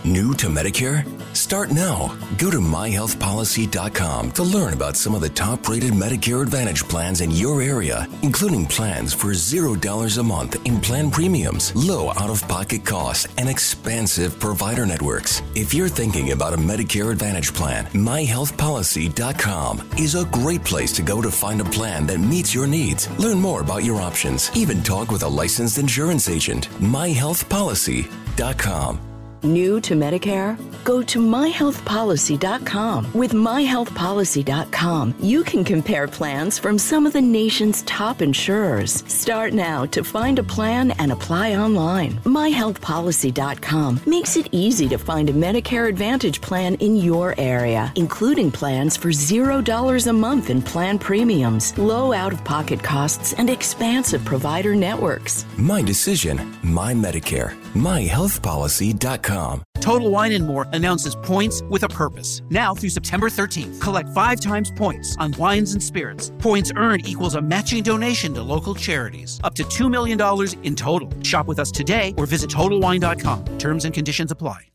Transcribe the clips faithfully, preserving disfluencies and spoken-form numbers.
New to Medicare? Start now. Go to my health policy dot com to learn about some of the top-rated Medicare Advantage plans in your area, including plans for zero dollars a month in plan premiums, low out-of-pocket costs, and expansive provider networks. If you're thinking about a Medicare Advantage plan, my health policy dot com is a great place to go to find a plan that meets your needs. Learn more about your options. Even talk with a licensed insurance agent. my health policy dot com. New to Medicare? Go to my health policy dot com. With my health policy dot com, you can compare plans from some of the nation's top insurers. Start now to find a plan and apply online. my health policy dot com makes it easy to find a Medicare Advantage plan in your area, including plans for zero dollars a month in plan premiums, low out-of-pocket costs, and expansive provider networks. My decision, my Medicare. my health policy dot com. Total Wine and More announces points with a purpose. Now through September thirteenth, collect five times points on wines and spirits. Points earned equals a matching donation to local charities. Up to two million dollars in total. Shop with us today or visit total wine dot com. Terms and conditions apply.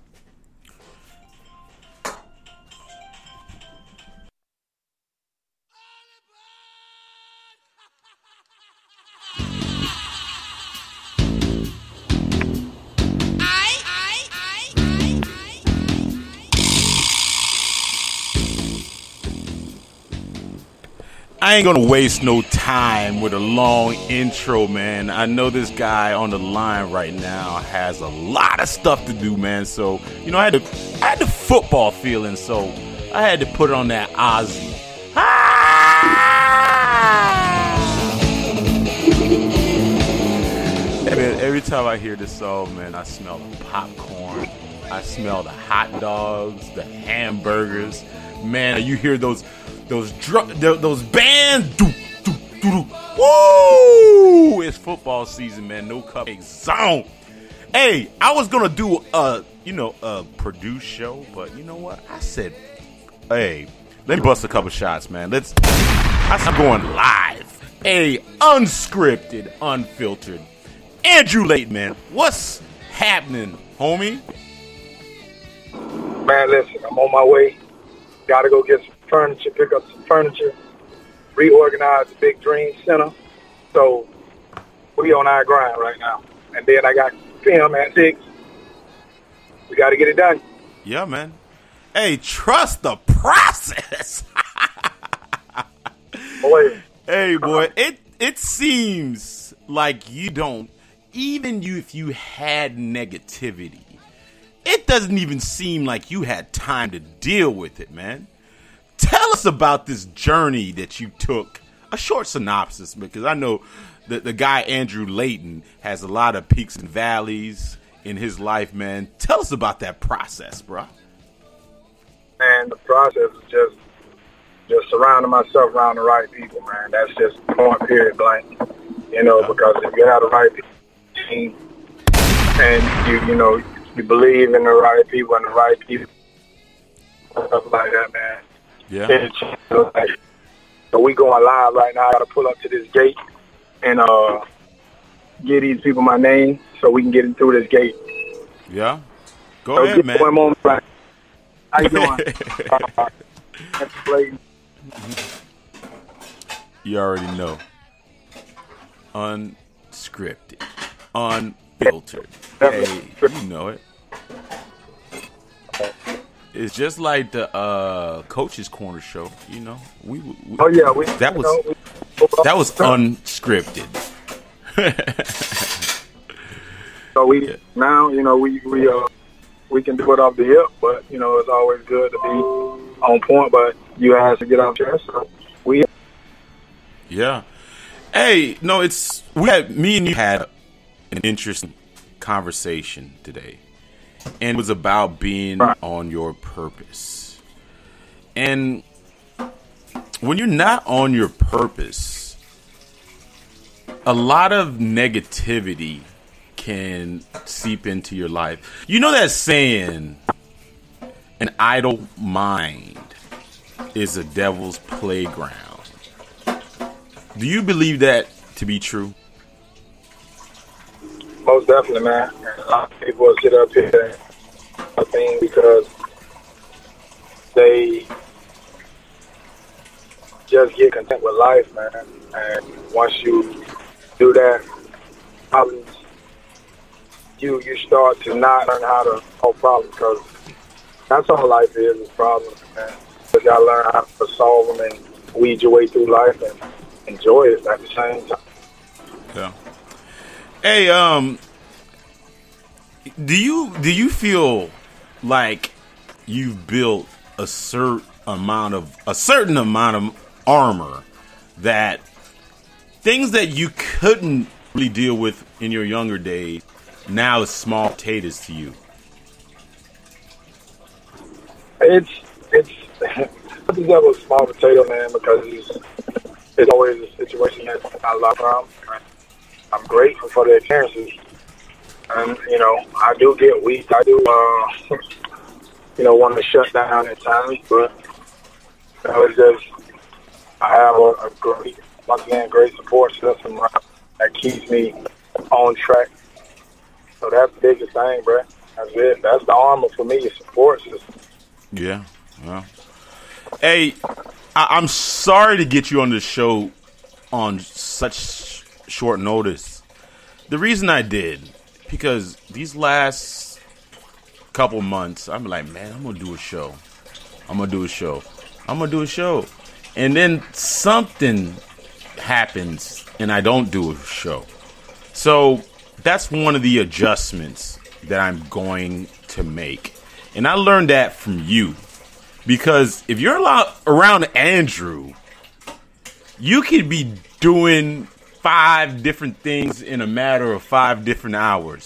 I ain't gonna waste no time with a long intro, man. I know this guy on the line right now has a lot of stuff to do, man. So, you know, I had the I had the football feeling, so I had to put on that Ozzy. Ah! Man, every time I hear this song, man, I smell the popcorn. I smell the hot dogs, the hamburgers. Man, you hear those Those dr- those bands, doo, doo, doo, doo. Woo! It's football season, man. No cupcake zone. Hey, I was gonna do a you know a produced show, but you know what? I said, hey, let me bust a couple shots, man. Let's. I'm going live. Hey, unscripted, unfiltered. Andrew Layton, man. What's happening, homie? Man, listen, I'm on my way. Gotta go get some furniture, pick up some furniture, reorganize the Big Dream Center. So we on our grind right now. And then I got film at six. We got to get it done. Yeah, man. Hey, trust the process. Boy. Hey, boy, it it seems like you don't, even you if you had negativity, it doesn't even seem like you had time to deal with it, man. Tell us about this journey that you took. A short synopsis, because I know that the guy Andrew Layton has a lot of peaks and valleys in his life, man. Tell us about that process, bro. Man, the process is just just surrounding myself around the right people, man. That's just point period blank. You know, because if you have the right people and you you know you believe in the right people and the right people, stuff like that, man. Yeah. So we going live right now. I got to pull up to this gate and uh, give these people my name so we can get in through this gate. Yeah. Go so ahead, man. One moment, right. How you doing? uh, you already know. Unscripted. Unfiltered. Hey, you know it. It's just like the uh, Coach's Corner show, you know. We, we oh yeah, we, that was know, we, that was unscripted. so we yeah. now, you know, we we uh we can do it off the hip, but you know, it's always good to be on point. But you have to get out there, so we. Yeah. Hey, no, it's we had me and you had an interesting conversation today. And it was about being right. on your purpose. And when you're not on your purpose, a lot of negativity can seep into your life. You know that saying, an idle mind is a devil's playground. Do you believe that to be true? Most definitely, man. A lot of people will sit up here just get content with life, man. And once you do that, problems, you you start to not learn how to solve problems, because that's all life is, is problems, man. You gotta learn how to solve them and weed your way through life and enjoy it at the same time. Yeah. Hey, um, do you do you feel like you've built a certain amount of a certain amount of armor that things that you couldn't really deal with in your younger days now is small potatoes to you? It's it's I think that was small potato, man, because it's, it's always a situation that I love from. I'm grateful for the experiences, and you know I do get weak. I do, uh, you know, want to shut down at times, but you know, it's just I have a, a great, once again, great support system that keeps me on track. So that's the biggest thing, bro. That's it. That's the armor for me, is support system. Yeah. Well, hey, I- I'm sorry to get you on this show on such short notice. The reason I did, because these last couple months, I'm like, man, I'm gonna do a show. I'm gonna do a show. I'm gonna do a show. And then something happens and I don't do a show. So that's one of the adjustments that I'm going to make. And I learned that from you. Because if you're a lot around Andrew, you could be doing five different things in a matter of five different hours.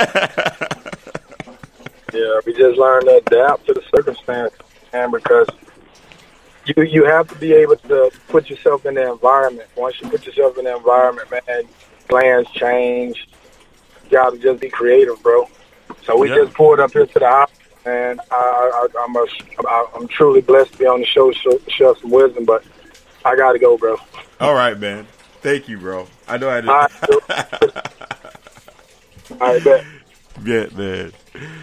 Yeah, we just learn to adapt to the circumstance, man, because you you have to be able to put yourself in the environment. Once you put yourself in the environment, man, plans change. You got to just be creative, bro. So we yeah. just pulled up here to the house, and I, I, I'm a, I'm truly blessed to be on the show, show, share some wisdom, but I got to go, bro. All right, man. Thank you, bro. I know I did. All right, All right, bet. Yeah, man.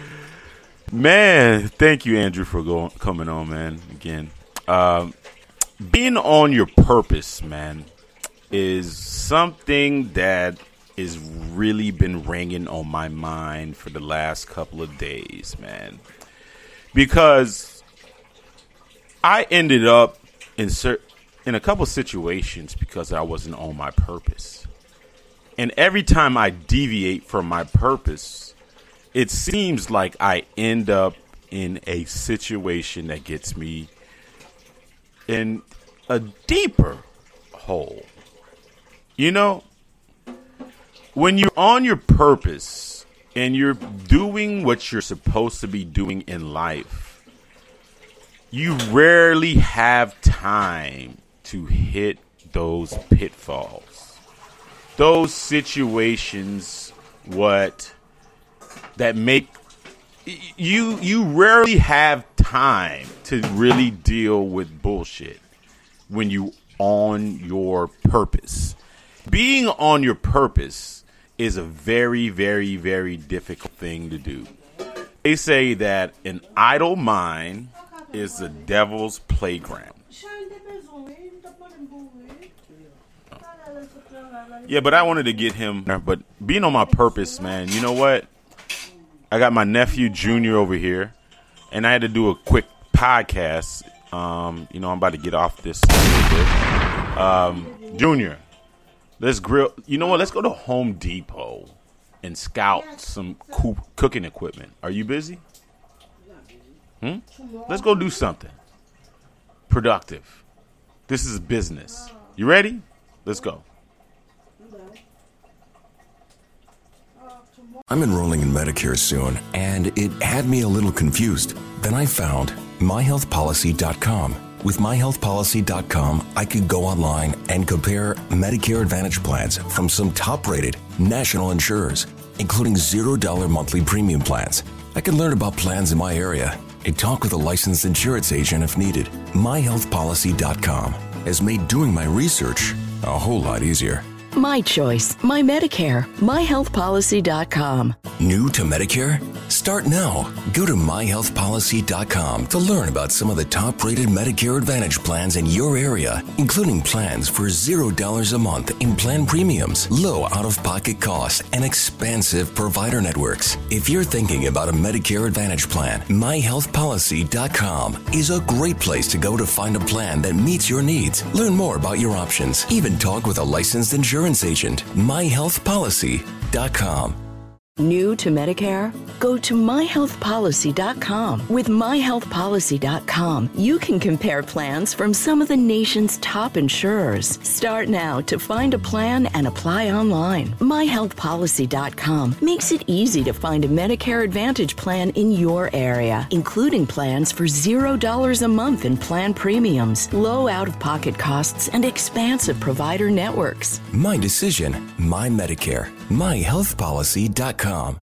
Man, thank you, Andrew, for going coming on, man. Again, um, being on your purpose, man, is something that is really been ringing on my mind for the last couple of days, man. Because I ended up in cer- in a couple of situations because I wasn't on my purpose. And every time I deviate from my purpose, it seems like I end up in a situation that gets me in a deeper hole. You know, when you're on your purpose and you're doing what you're supposed to be doing in life, you rarely have time to hit those pitfalls, those situations, what that make you you rarely have time to really deal with bullshit when you on your purpose. Being on your purpose is a very, very, very difficult thing to do. They say that an idle mind is the devil's playground. Yeah, but I wanted to get him. But being on my purpose, man, you know what? I got my nephew Junior over here, and I had to do a quick podcast. Um, you know, I'm about to get off this a little bit. Um, Junior, let's grill. You know what? Let's go to Home Depot and scout some co- cooking equipment. Are you busy? Hmm? Let's go do something productive. This is business. You ready? Let's go. I'm enrolling in Medicare soon, and it had me a little confused. Then I found my health policy dot com. With my health policy dot com, I could go online and compare Medicare Advantage plans from some top-rated national insurers, including zero dollars monthly premium plans. I could learn about plans in my area and talk with a licensed insurance agent if needed. my health policy dot com has made doing my research a whole lot easier. My choice, my Medicare, my health policy dot com. New to Medicare? Start now. Go to my health policy dot com to learn about some of the top-rated Medicare Advantage plans in your area, including plans for zero dollars a month in plan premiums, low out-of-pocket costs, and expansive provider networks. If you're thinking about a Medicare Advantage plan, my health policy dot com is a great place to go to find a plan that meets your needs. Learn more about your options. Even talk with a licensed insurance agent. my health policy dot com. New to Medicare? Go to my health policy dot com. With my health policy dot com, you can compare plans from some of the nation's top insurers. Start now to find a plan and apply online. my health policy dot com makes it easy to find a Medicare Advantage plan in your area, including plans for zero dollars a month in plan premiums, low out-of-pocket costs, and expansive provider networks. My decision, my Medicare. my health policy dot com.